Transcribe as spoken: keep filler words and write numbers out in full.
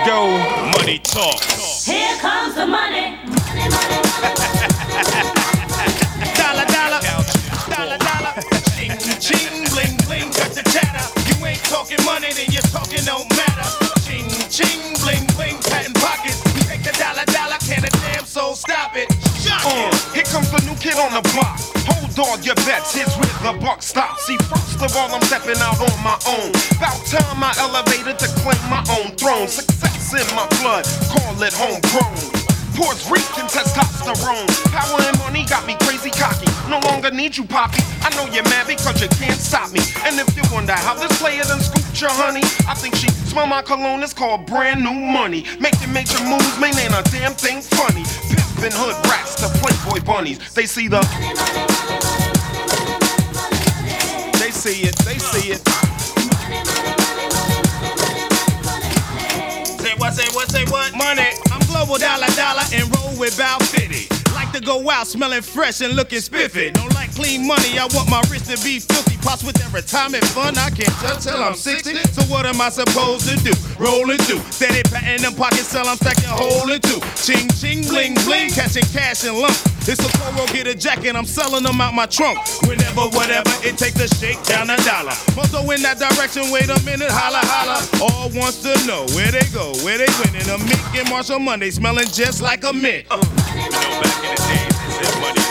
go. Money talk. Here comes the money. Money, money, money. Dollar, dollar. Dollar, dollar. Ching, ching, bling, bling, cut the chatter. You ain't talking money, then your talking don't matter. Ching, ching, bling, bling, patent pockets. We take the dollar, dollar, can a damn soul stop it. Uh, here comes the new kid on the block. Hold all your bets, here's where the buck stops. See, first of all, I'm stepping out on my own. About time I elevated to claim my own throne. Success in my blood, call it homegrown. Puerto Rican testosterone. Power and money got me crazy cocky. No longer need you, poppy. I know you're mad because you can't stop me. And if you wonder how this player done scooped your honey, I think she smell my cologne, it's called brand new money. Making major moves, man, ain't a damn thing funny. Pimpin' hood rats, the Playboy bunnies. They see the money, money, money, money, money, money, money. They see it, they see it. Money, money, money, money, money, money, money. Say what, say what, say what? Money. I'm global dollar, dollar, and roll with Bow fifty. Like to go out smelling fresh and looking spiffy. Don't like clean money, I want my wrist to be filthy. Pots with their retirement fund, I can't touch till I'm sixty. So what am I supposed to do? Roll and do. Steady patting them pockets till I'm stacking hole in two. Ching, ching, bling, bling, catching cash in lump. It's a Coro, get a jacket, I'm selling them out my trunk. Whenever, whatever, it takes to shake down a dollar. Moto in that direction, wait a minute, holla, holla. All wants to know where they go, where they winning. A Mick and Marshall Monday smelling just like a mint. Uh. You know, back in the days, they said money